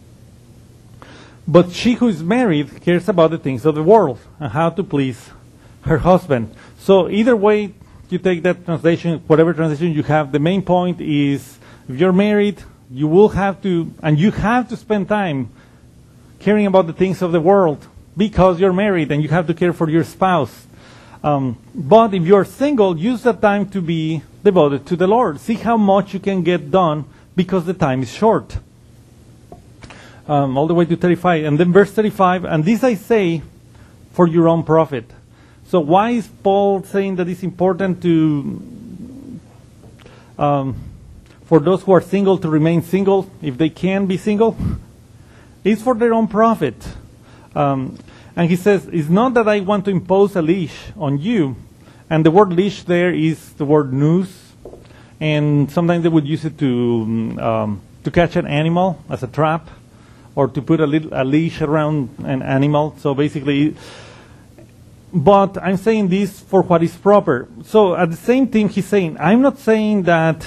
But she who is married cares about the things of the world and how to please her husband. So either way you take that translation, whatever translation you have, the main point is if you're married, you will have to, and you have to spend time caring about the things of the world because you're married and you have to care for your spouse. But if you're single, use that time to be devoted to the Lord. See how much you can get done because the time is short. All the way to 35. And then verse 35, and this I say for your own profit. So why is Paul saying that it's important for those who are single to remain single, if they can be single? It's for their own profit. And he says, it's not that I want to impose a leash on you. And the word leash there is the word noose. And sometimes they would use it to catch an animal as a trap, or to put a leash around an animal. So basically, but I'm saying this for what is proper. So at the same time, he's saying, I'm not saying that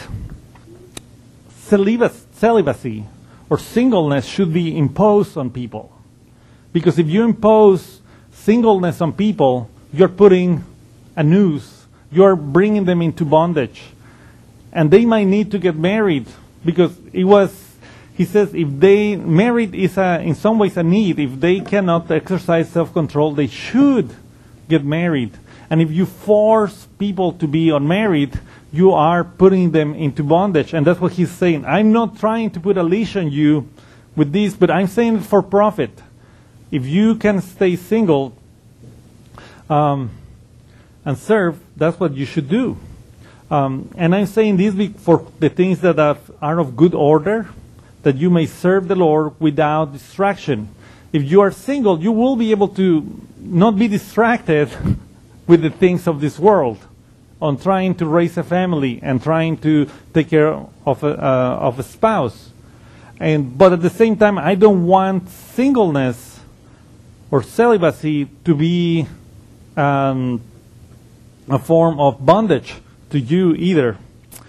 celibacy or singleness should be imposed on people. Because if you impose singleness on people, you're putting a noose. You're bringing them into bondage. And they might need to get married because he says if married is in some ways a need. If they cannot exercise self-control, they should get married. And if you force people to be unmarried, you are putting them into bondage. And that's what he's saying. I'm not trying to put a leash on you with this, but I'm saying it for profit. If you can stay single and serve, that's what you should do. And I'm saying this for the things that are of good order, that you may serve the Lord without distraction. If you are single, you will be able to not be distracted with the things of this world, on trying to raise a family and trying to take care of a spouse. But at the same time, I don't want singleness or celibacy to be a form of bondage to you either.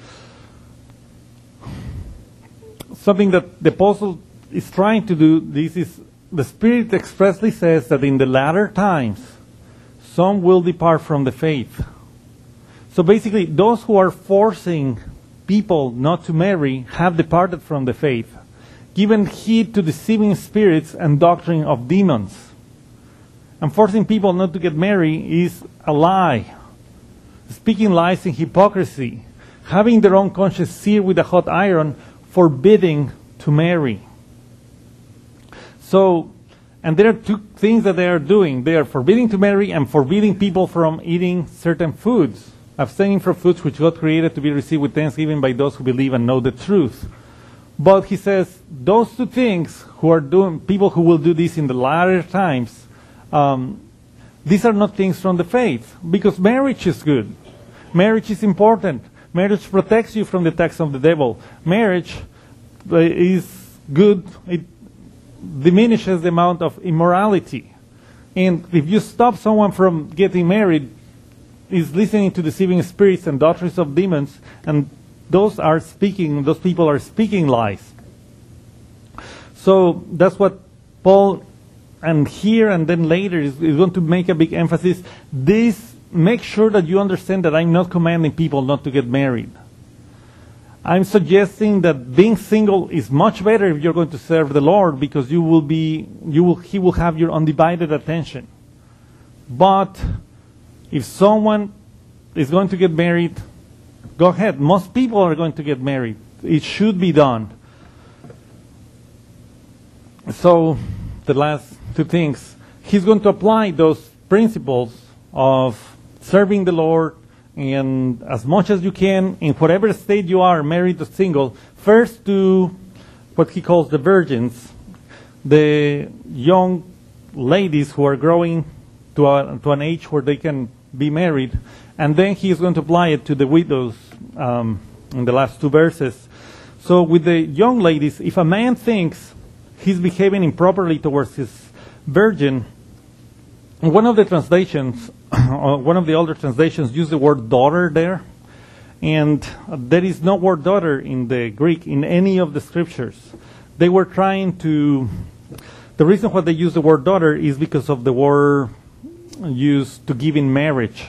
Something that the apostle is trying to do, this is, the Spirit expressly says that in the latter times, some will depart from the faith. So basically, those who are forcing people not to marry have departed from the faith, given heed to deceiving spirits and doctrine of demons. And forcing people not to get married is a lie. Speaking lies in hypocrisy, having their own conscience seared with a hot iron, forbidding to marry. So, and there are two things that they are doing. They are forbidding to marry and forbidding people from eating certain foods, abstaining from foods which God created to be received with thanksgiving by those who believe and know the truth. But he says those two things, people who will do this in the latter times, these are not things from the faith, because marriage is good. Marriage is important. Marriage protects you from the attacks of the devil. Marriage is good. It diminishes the amount of immorality. And if you stop someone from getting married, is listening to deceiving spirits and doctrines of demons, and those people are speaking lies. So that's what Paul, and here and then later, is going to make a big emphasis. Make sure that you understand that I'm not commanding people not to get married. I'm suggesting that being single is much better if you're going to serve the Lord, because He will have your undivided attention. But if someone is going to get married, go ahead. Most people are going to get married. It should be done. So, the last two things. He's going to apply those principles of serving the Lord and as much as you can, in whatever state you are, married or single, first to what he calls the virgins, the young ladies who are growing to an age where they can be married, and then he is going to apply it to the widows in the last two verses. So with the young ladies, if a man thinks he's behaving improperly towards his virgin, one of the translations, one of the older translations, use the word daughter there, and there is no word daughter in the Greek in any of the scriptures. They were trying to, the reason why they use the word daughter is because of the word used to give in marriage.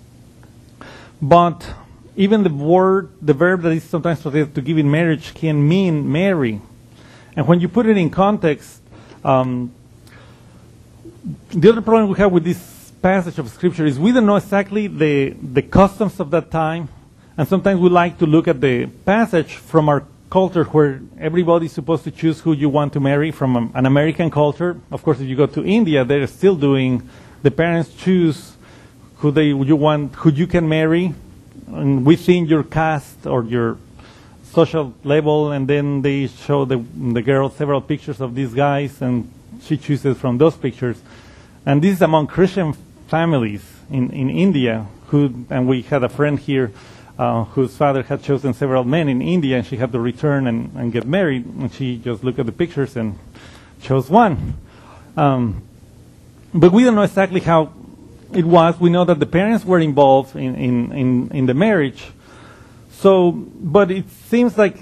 But even the verb that is sometimes translated to give in marriage can mean marry. And when you put it in context, the other problem we have with this passage of Scripture is we don't know exactly the customs of that time. And sometimes we like to look at the passage from our culture where everybody's supposed to choose who you want to marry from an American culture. Of course, if you go to India, they're still doing, the parents choose who you can marry and within your caste or your social level, and then they show the girl several pictures of these guys, and she chooses from those pictures. And this is among Christian families in India, and we had a friend here whose father had chosen several men in India, and she had to return and get married, and she just looked at the pictures and chose one. But we don't know exactly how it was. We know that the parents were involved in the marriage. So, but it seems like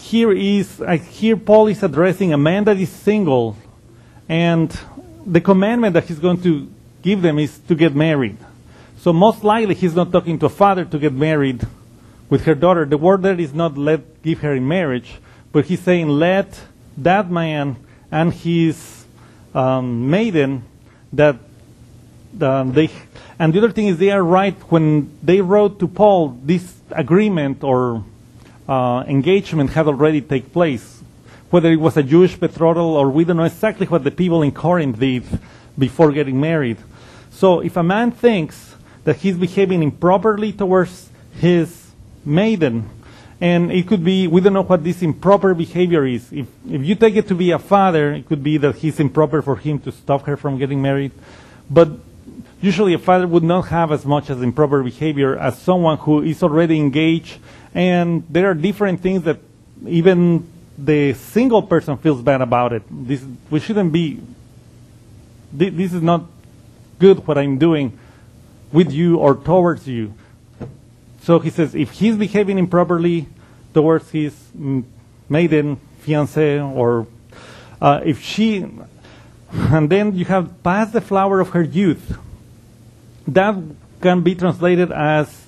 here Paul is addressing a man that is single, and the commandment that he's going to give them is to get married. So most likely he's not talking to a father to get married with her daughter. The word there is not give her in marriage, but he's saying let that man and his maiden that and the other thing is they are right when they wrote to Paul, this agreement or engagement had already taken place. Whether it was a Jewish betrothal or we don't know exactly what the people in Corinth did before getting married. So if a man thinks that he's behaving improperly towards his maiden, and it could be, we don't know what this improper behavior is. If you take it to be a father, it could be that he's improper for him to stop her from getting married. But usually a father would not have as much as improper behavior as someone who is already engaged, and there are different things that even the single person feels bad about it. We shouldn't be, this is not good what I'm doing with you or towards you. So he says, if he's behaving improperly towards his maiden, fiancé, or if she, and then you have passed the flower of her youth. That can be translated as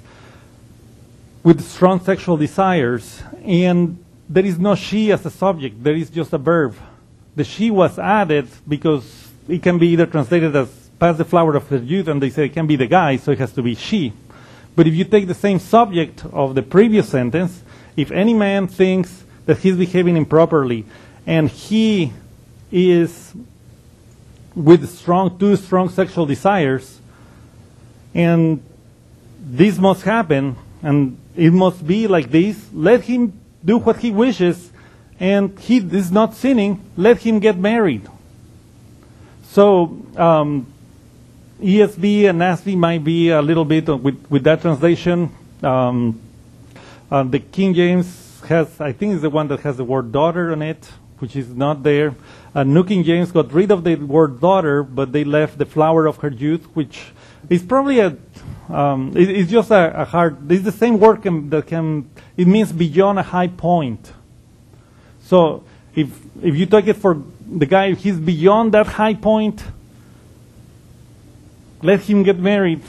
with strong sexual desires, and there is no she as a subject, there is just a verb. The she was added because it can be either translated as past the flower of her youth, and they say it can be the guy, so it has to be she. But if you take the same subject of the previous sentence, if any man thinks that he's behaving improperly, and he is with two strong sexual desires, and this must happen, and it must be like this, let him do what he wishes, and he is not sinning, let him get married. So ESV and NASB might be a little bit with that translation. The King James has, I think, is the one that has the word daughter on it, which is not there. New King James got rid of the word daughter, but they left the flower of her youth, which is probably it's just a hard, it's the same word it means beyond a high point. So if you take it for the guy, if he's beyond that high point, let him get married.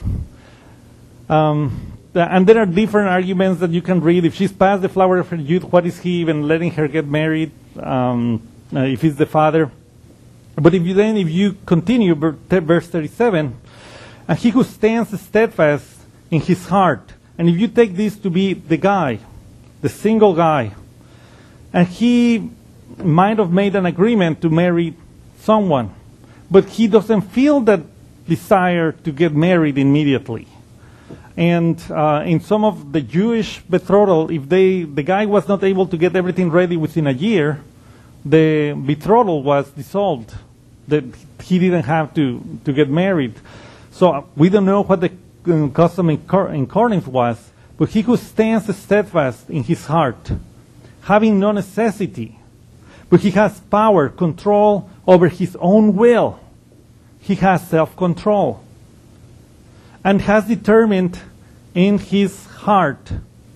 And there are different arguments that you can read. If she's past the flower of her youth, what is he even letting her get married? If he's the father. But if you continue, verse 37, and he who stands steadfast in his heart, and if you take this to be the guy, the single guy, and he might have made an agreement to marry someone, but he doesn't feel that desire to get married immediately. And in some of the Jewish betrothal, if the guy was not able to get everything ready within a year, the betrothal was dissolved. That he didn't have to get married. So we don't know what the custom in Corinth was, but he who stands steadfast in his heart, having no necessity, but he has power, control over his own will. He has self-control. And has determined in his heart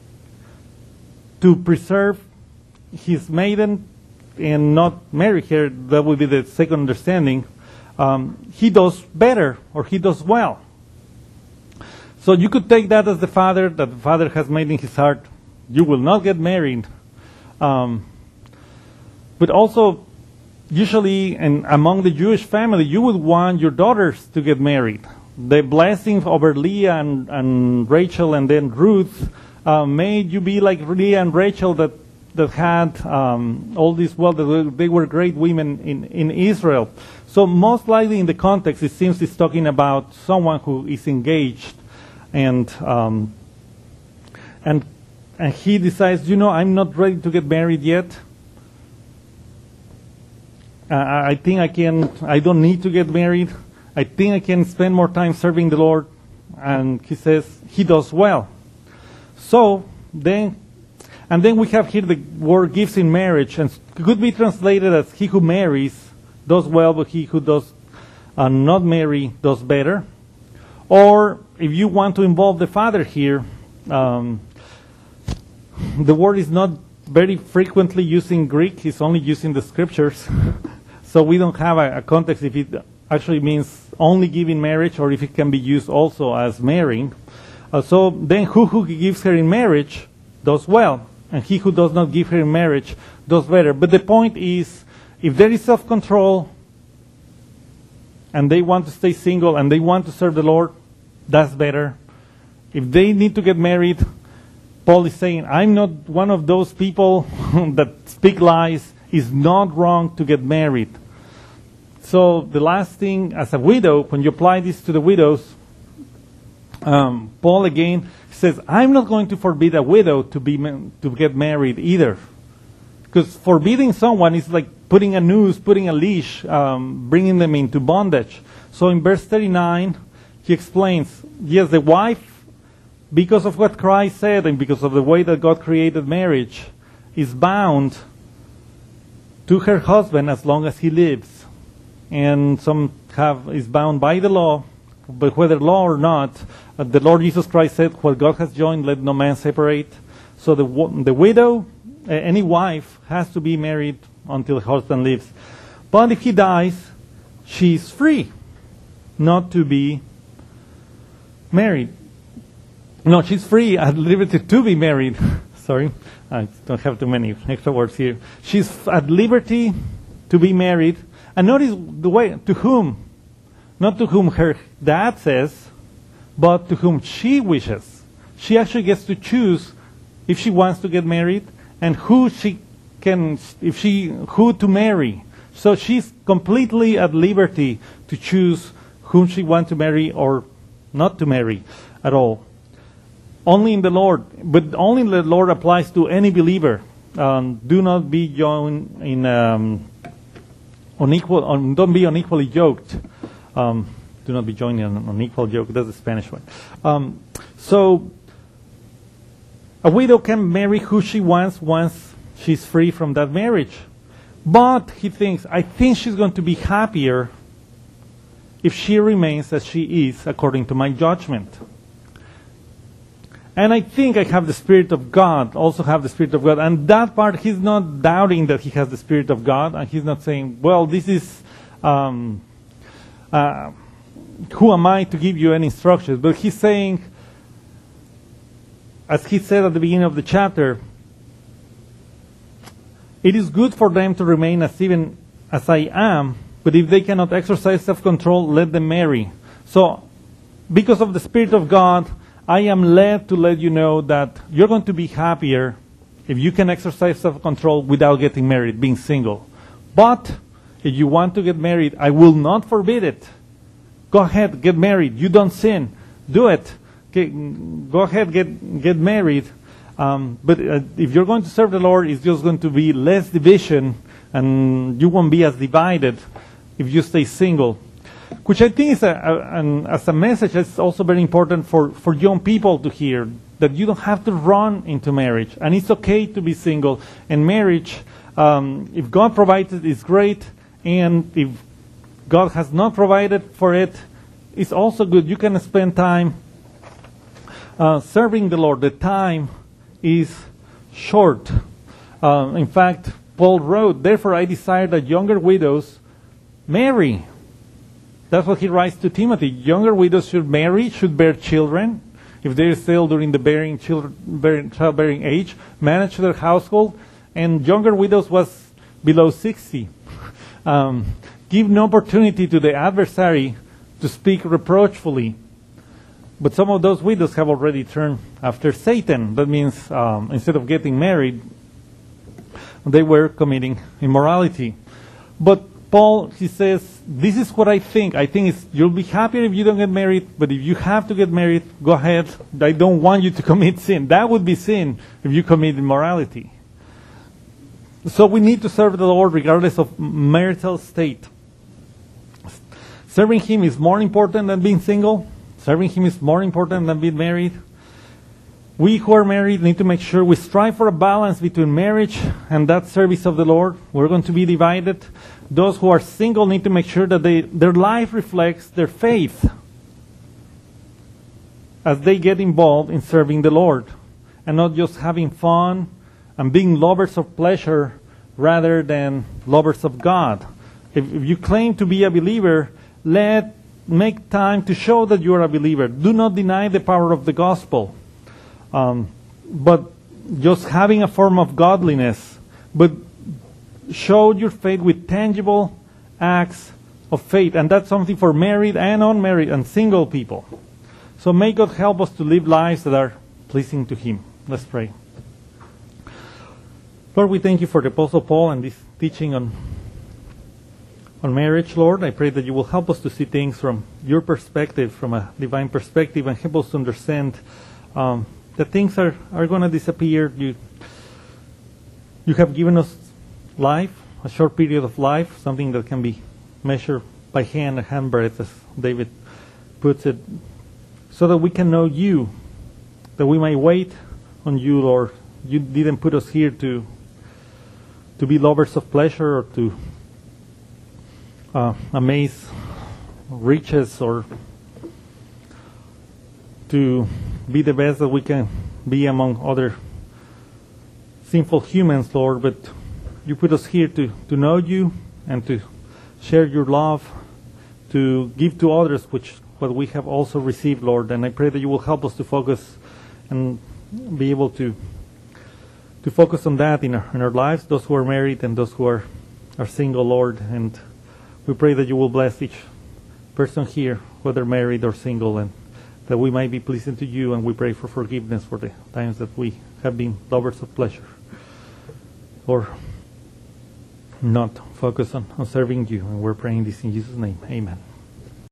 to preserve his maiden and not marry her. That would be the second understanding. He does better, or he does well. So you could take that as the father, that the father has made in his heart, you will not get married. But also, usually, and among the Jewish family, you would want your daughters to get married. The blessing over Leah and Rachel and then Ruth made you be like Leah and Rachel that had all this wealth. They were great women in Israel. So most likely in the context, it seems it's talking about someone who is engaged, and he decides, I'm not ready to get married yet. I think I don't need to get married. I think I can spend more time serving the Lord. And he says he does well. So then we have here the word gifts in marriage, and it could be translated as he who marries does well, but he who does not marry does better. Or if you want to involve the father here, the word is not very frequently used in Greek. It's only used in the scriptures. So we don't have a context if it actually means only giving marriage, or if it can be used also as marrying. So then who gives her in marriage does well, and he who does not give her in marriage does better. But the point is, if there is self-control, and they want to stay single, and they want to serve the Lord, that's better. If they need to get married, Paul is saying, I'm not one of those people that speak lies. It's not wrong to get married. So the last thing, as a widow, when you apply this to the widows, Paul again says, I'm not going to forbid a widow to get married either. Because forbidding someone is like putting a noose, putting a leash, bringing them into bondage. So in verse 39, he explains, yes, the wife, because of what Christ said and because of the way that God created marriage, is bound to her husband as long as he lives. And some is bound by the law, but whether law or not, the Lord Jesus Christ said, what God has joined, let no man separate. So the widow, any wife, has to be married until her husband lives. But if he dies, she's free not to be married. No, she's free at liberty to be married. Sorry, I don't have too many extra words here. She's at liberty to be married. And notice the way, to whom? Not to whom her dad says, but to whom she wishes. She actually gets to choose if she wants to get married and who to marry. So she's completely at liberty to choose whom she wants to marry or not to marry at all. Only in the Lord, but only the Lord applies to any believer. Do not be joined in don't be unequally yoked. Do not be joined in an unequal yoke. That's the Spanish one. So a widow can marry who she wants once she's free from that marriage. But he thinks, I think she's going to be happier if she remains as she is according to my judgment. And I think I have the Spirit of God, also have the Spirit of God. And that part, he's not doubting that he has the Spirit of God. And he's not saying, well, this is, who am I to give you any instructions? But he's saying, as he said at the beginning of the chapter, it is good for them to remain even as I am, but if they cannot exercise self-control, let them marry. So, because of the Spirit of God, I am led to let you know that you're going to be happier if you can exercise self-control without getting married, being single. But if you want to get married, I will not forbid it. Go ahead, get married. You don't sin. Do it. go ahead, get married. But if you're going to serve the Lord, it's just going to be less division, and you won't be as divided if you stay single. Which I think is as a message, it's also very important for young people to hear, that you don't have to run into marriage, and it's okay to be single. And marriage, if God provides it, is great, and if God has not provided for it, it's also good. You can spend time serving the Lord. The time is short. In fact, Paul wrote, "Therefore I desire that younger widows marry." That's what he writes to Timothy. Younger widows should marry, should bear children, if they're still during the childbearing age, manage their household, and younger widows was below 60. Give no opportunity to the adversary to speak reproachfully. But some of those widows have already turned after Satan. That means instead of getting married, they were committing immorality. But Paul, he says, this is what I think. I think you'll be happier if you don't get married, but if you have to get married, go ahead. I don't want you to commit sin. That would be sin if you commit immorality. So we need to serve the Lord regardless of marital state. Serving Him is more important than being single. Serving Him is more important than being married. We who are married need to make sure we strive for a balance between marriage and that service of the Lord. We're going to be divided. Those who are single need to make sure that their life reflects their faith as they get involved in serving the Lord, and not just having fun and being lovers of pleasure rather than lovers of God. If you claim to be a believer, make time to show that you are a believer. Do not deny the power of the gospel. But just having a form of godliness, but show your faith with tangible acts of faith. And that's something for married and unmarried and single people. So may God help us to live lives that are pleasing to Him. Let's pray. Lord, we thank You for the Apostle Paul and this teaching on marriage, Lord. I pray that You will help us to see things from Your perspective, from a divine perspective, and help us to understand that things are going to disappear. You have given us life, a short period of life, something that can be measured by hand, a handbreadth, as David puts it, so that we can know You, that we may wait on You, Lord. You didn't put us here to be lovers of pleasure or to amaze riches or to be the best that we can be among other sinful humans, Lord, but You put us here to know You and to share Your love, to give to others what we have also received, Lord. And I pray that You will help us to focus and be able to focus on that in our lives, those who are married and those who are single, Lord. And we pray that You will bless each person here, whether married or single, and that we might be pleasing to You. And we pray for forgiveness for the times that we have been lovers of pleasure or not focus on serving You. And we're praying this in Jesus' name. Amen.